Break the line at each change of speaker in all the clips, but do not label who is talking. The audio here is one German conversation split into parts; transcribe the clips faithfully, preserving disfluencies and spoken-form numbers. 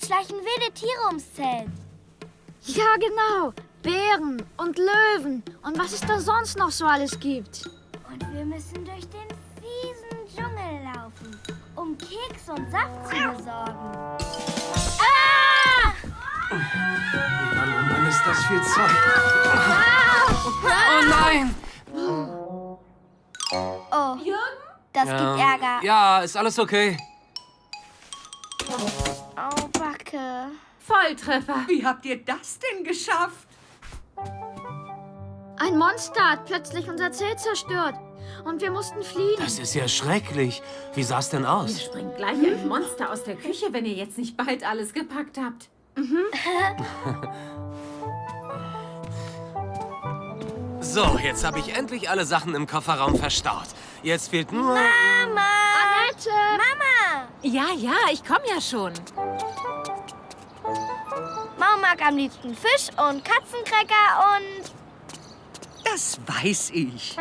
Nachts schleichen wilde Tiere ums Zelt.
Ja, genau. Bären und Löwen und was es da sonst noch so alles gibt.
Und wir müssen durch den fiesen Dschungel laufen, um Keks und Saft zu besorgen. Ah!
Mann, oh Mann, ist das viel Zeug. Oh nein!
Oh, das gibt Ärger.
Ja, ist alles okay.
Oh, Backe.
Volltreffer.
Wie habt ihr das denn geschafft?
Ein Monster hat plötzlich unser Zelt zerstört und wir mussten fliehen.
Das ist ja schrecklich. Wie sah's denn
Ihr
aus?
springt gleich ein Monster aus der Küche, wenn ihr jetzt nicht bald alles gepackt habt.
So, jetzt habe ich endlich alle Sachen im Kofferraum verstaut. Jetzt fehlt nur...
Mama!
Annette!
Mama!
Ja, ja, ich komme ja schon.
Mama mag am liebsten Fisch und Katzencracker und...
Das weiß ich.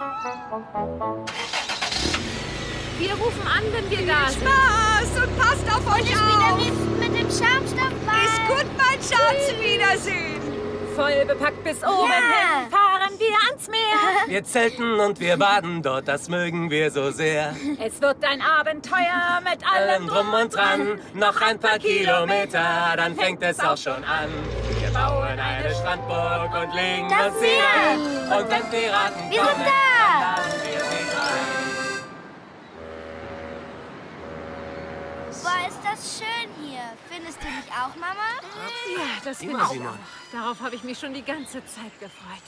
Wir rufen an, wenn wir da sind.
Spaß und passt auf euch
Ich bin am
auf.
liebsten mit dem Schaumstoffball.
Ist gut, mein Schatz. Wiedersehen.
Voll bepackt bis oben
Ja.
hin, fahren wir ans Meer.
Wir zelten und wir baden dort, das mögen wir so sehr.
Es wird ein Abenteuer mit allem
Allem drum und dran, noch ein paar Kilometer, dann fängt es auch schon an. Wir bauen eine Strandburg und legen
Das
uns
Meer.
hinein. Und wenn Piraten
Wir sind
kommen,
da.
dann laden wir sie ein.
Boah, ist das schön hier. Findest du nicht auch, Mama?
Ja, das
Sieh
bin
mal,
ich
Simon.
auch. Darauf habe ich mich schon die ganze Zeit gefreut.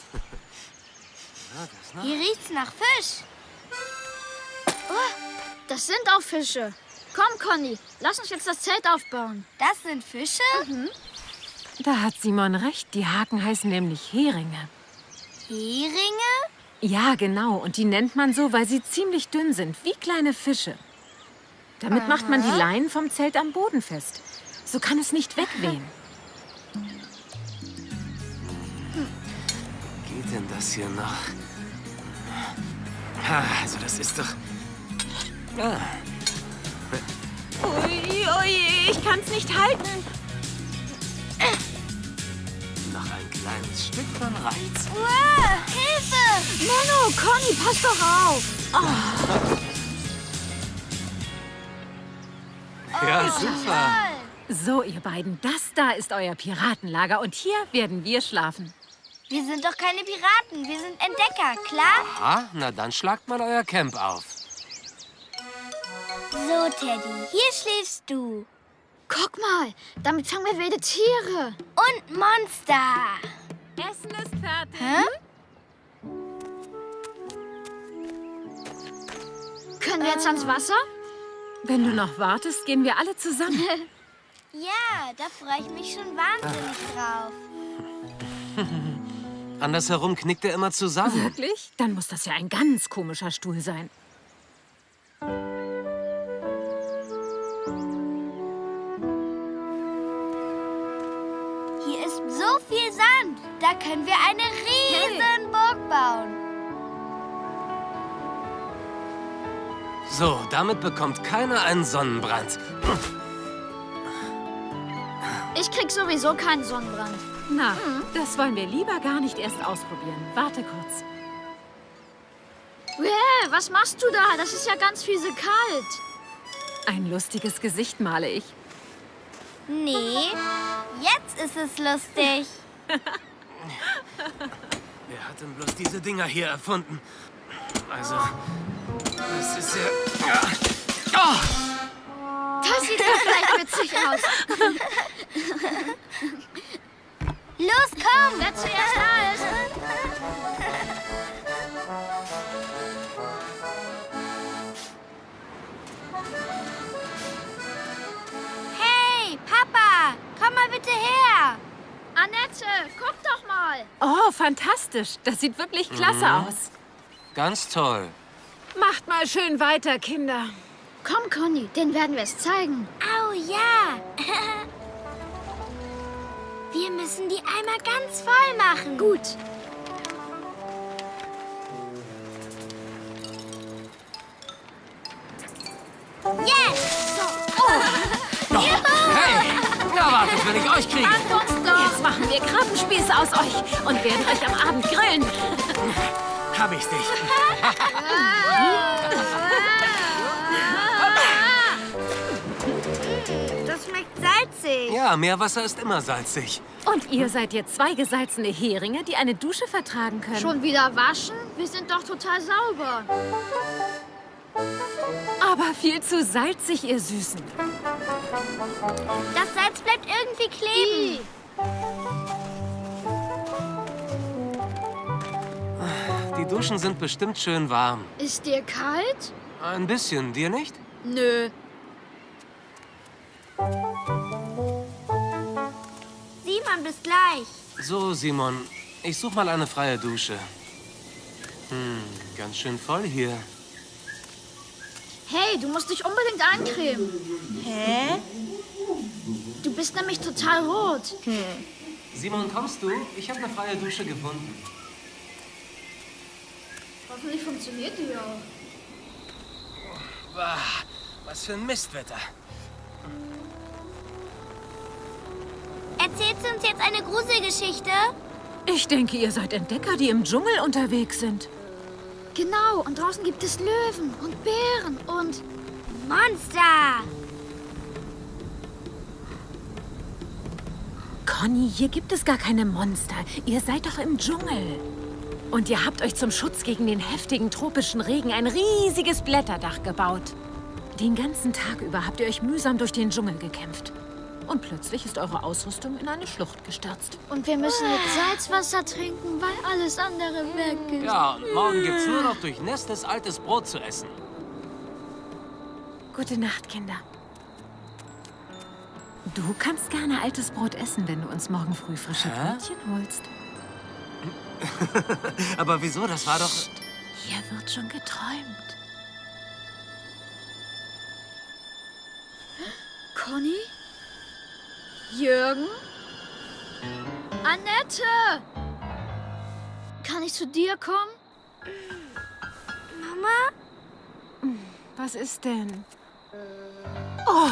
Hier riecht's nach Fisch.
Das sind auch Fische. Komm, Conny, lass uns jetzt das Zelt aufbauen.
Das sind Fische?
Da hat Simon recht. Die Haken heißen nämlich Heringe.
Heringe?
Ja, genau. Und die nennt man so, weil sie ziemlich dünn sind, wie kleine Fische. Damit macht man die Leinen vom Zelt am Boden fest. So kann es nicht wegwehen.
Geht denn das hier noch? Ah, also das ist doch... Ah,
Ui, ui, ich kann's nicht halten.
noch ein kleines Stück, dann reicht's.
Uah, Hilfe!
Menno, Conny, pass doch auf.
Ja, super.
So, ihr beiden, das da ist euer Piratenlager und hier werden wir schlafen.
Wir sind doch keine Piraten. Wir sind Entdecker, klar?
Ah, na dann schlagt mal euer Camp auf.
So, Teddy, hier schläfst du.
Guck mal, damit fangen wir wilde Tiere.
Und Monster.
Essen ist fertig.
Hä?
Können wir jetzt ans Wasser?
Wenn du noch wartest, gehen wir alle zusammen.
Ja, da freue ich mich schon wahnsinnig drauf.
Andersherum knickt er immer zusammen.
Wirklich? Dann muss das ja ein ganz komischer Stuhl sein.
Hier ist so viel Sand. Da können wir eine riesen Burg bauen.
So, damit bekommt keiner einen Sonnenbrand.
Ich krieg sowieso keinen Sonnenbrand.
Na, das wollen wir lieber gar nicht erst ausprobieren. Warte kurz.
Äh, was machst du da? Das ist ja ganz fiese kalt.
Ein lustiges Gesicht male ich.
Nee, jetzt ist es lustig.
Wer hat denn bloß diese Dinger hier erfunden? Also, das ist ja... ja. Oh!
Das sieht ja vielleicht witzig aus.
Los, komm!
Wer zuerst da ist.
Hey, Papa, komm mal bitte her.
Annette, guck doch mal.
Oh, fantastisch. Das sieht wirklich klasse aus.
Ganz toll.
Macht mal schön weiter, Kinder.
Komm, Conny, denen werden wir es zeigen.
Au ja. Wir müssen die Eimer ganz voll machen.
Gut.
Yes! So.
Hey! euch kriege.
Fangt uns doch!
Jetzt machen wir Krabbenspieße aus euch und werden euch am Abend grillen.
Hab ich's dich.
Das schmeckt salzig.
Ja, Meerwasser ist immer salzig.
Und ihr seid jetzt zwei gesalzene Heringe, die eine Dusche vertragen können.
Schon wieder waschen? Wir sind doch total sauber.
Aber viel zu salzig, ihr Süßen.
Das Salz bleibt irgendwie kleben.
Die Duschen sind bestimmt schön warm.
Ist dir kalt?
Ein bisschen, dir nicht?
Nö.
Simon, bis gleich.
So, Simon, ich such mal eine freie Dusche. Hm, ganz schön voll hier.
Hey, du musst dich unbedingt eincremen.
Hä?
Du bist nämlich total rot.
Simon, kommst du? Ich habe eine freie Dusche gefunden.
Hoffentlich funktioniert die auch.
Bah, was für ein Mistwetter.
Erzählst du uns jetzt eine Gruselgeschichte?
Ich denke, ihr seid Entdecker, die im Dschungel unterwegs sind.
Genau, und draußen gibt es Löwen und Bären und...
Monster!
Conny, hier gibt es gar keine Monster. Ihr seid doch im Dschungel. Und ihr habt euch zum Schutz gegen den heftigen tropischen Regen ein riesiges Blätterdach gebaut. Den ganzen Tag über habt ihr euch mühsam durch den Dschungel gekämpft. Und plötzlich ist eure Ausrüstung in eine Schlucht gestürzt.
Und wir müssen jetzt Salzwasser trinken, weil alles andere weg ist.
Ja, und morgen gibt's nur noch durchnässtes altes Brot zu essen.
Gute Nacht, Kinder. Du kannst gerne altes Brot essen, wenn du uns morgen früh frische
Hä?
Brötchen holst.
Aber wieso? Das war doch...
Hier wird schon geträumt.
Conny? Jürgen? Annette! Kann ich zu dir kommen?
Mama?
Was ist denn? Oh!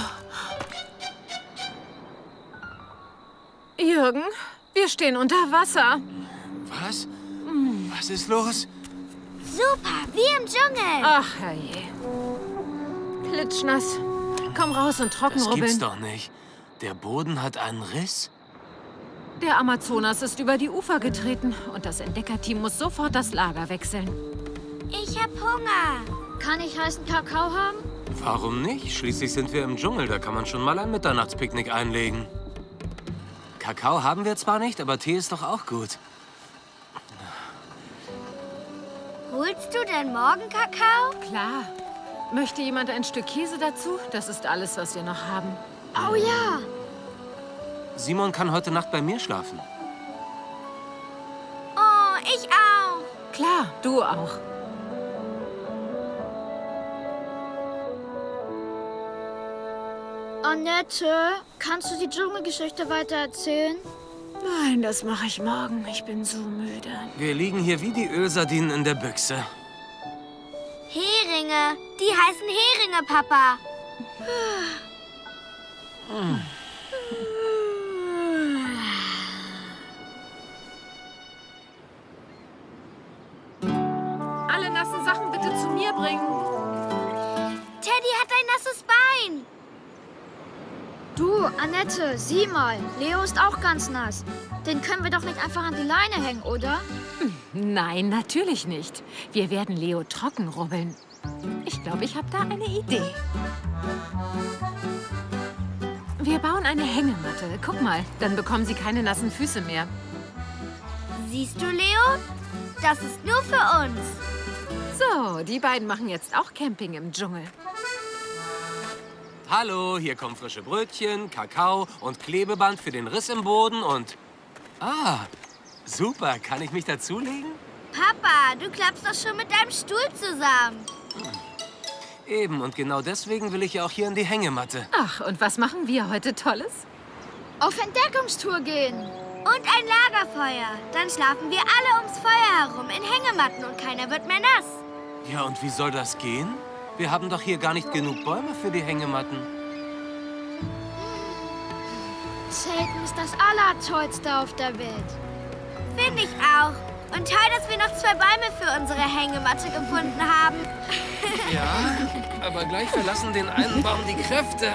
Jürgen, wir stehen unter Wasser.
Was? Was ist los?
Super, wie im Dschungel.
Ach, herrje. Klitschnass. Komm raus und
Das
trockenrubbeln.
gibt's doch nicht. Der Boden hat einen Riss?
Der Amazonas ist über die Ufer getreten und das Entdeckerteam muss sofort das Lager wechseln.
Ich hab Hunger.
Kann ich heißen Kakao haben?
Warum nicht? Schließlich sind wir im Dschungel. Da kann man schon mal ein Mitternachtspicknick einlegen. Kakao haben wir zwar nicht, aber Tee ist doch auch gut.
Holst du denn morgen Kakao?
Klar. Möchte jemand ein Stück Käse dazu? Das ist alles, was wir noch haben.
Oh ja!
Simon kann heute Nacht bei mir schlafen.
Oh, ich auch.
Klar, du auch.
Annette, kannst du die Dschungelgeschichte weitererzählen?
Nein, das mache ich morgen. Ich bin so müde.
Wir liegen hier wie die Ölsardinen in der Büchse.
Heringe. Die heißen Heringe, Papa.
Alle nassen Sachen bitte zu mir bringen.
Teddy hat ein nasses Bein.
Du, Annette, sieh mal. Leo ist auch ganz nass. Den können wir doch nicht einfach an die Leine hängen, oder?
Nein, natürlich nicht. Wir werden Leo trocken rubbeln. Ich glaube, ich habe da eine Idee. Wir bauen eine Hängematte. Guck mal, dann bekommen sie keine nassen Füße mehr.
Siehst du, Leo? Das ist nur für uns.
So, die beiden machen jetzt auch Camping im Dschungel.
Hallo, hier kommen frische Brötchen, Kakao und Klebeband für den Riss im Boden und... Ah, super. Kann ich mich dazulegen?
Papa, du klappst doch schon mit deinem Stuhl zusammen.
Eben, und genau deswegen will ich ja auch hier in die Hängematte.
Ach, und was machen wir heute Tolles?
Auf Entdeckungstour gehen.
Und ein Lagerfeuer. Dann schlafen wir alle ums Feuer herum in Hängematten und keiner wird mehr nass.
Ja, und wie soll das gehen? Wir haben doch hier gar nicht genug Bäume für die Hängematten.
Zelten ist das Allertollste auf der Welt.
Finde ich auch. Und toll, dass wir noch zwei Bäume für unsere Hängematte gefunden haben.
Ja, aber gleich verlassen den einen Baum die Kräfte.